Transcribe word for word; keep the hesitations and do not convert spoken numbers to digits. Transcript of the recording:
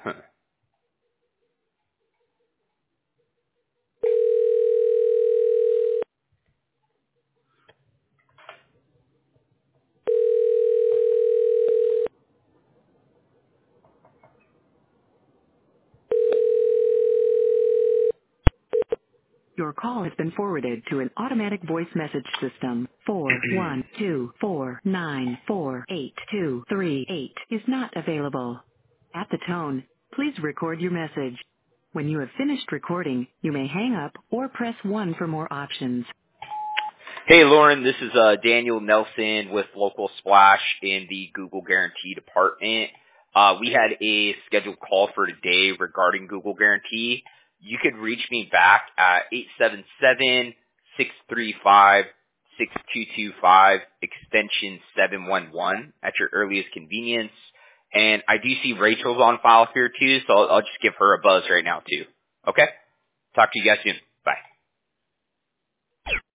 Your call has been forwarded to an automatic voice message system. Four one two four nine four eight two three eight is not available. At the tone, please record your message. When you have finished recording, you may hang up or press one for more options. Hey, Lauren, this is uh, Daniel Nelson with Local Splash in the Google Guarantee Department. Uh, we had a scheduled call for today regarding Google Guarantee. You could reach me back at eight seven seven, six three five, six two two five, extension seven one one at your earliest convenience. And I do see Rachel's on file here too, so I'll, I'll just give her a buzz right now too. Okay? Talk to you guys soon. Bye.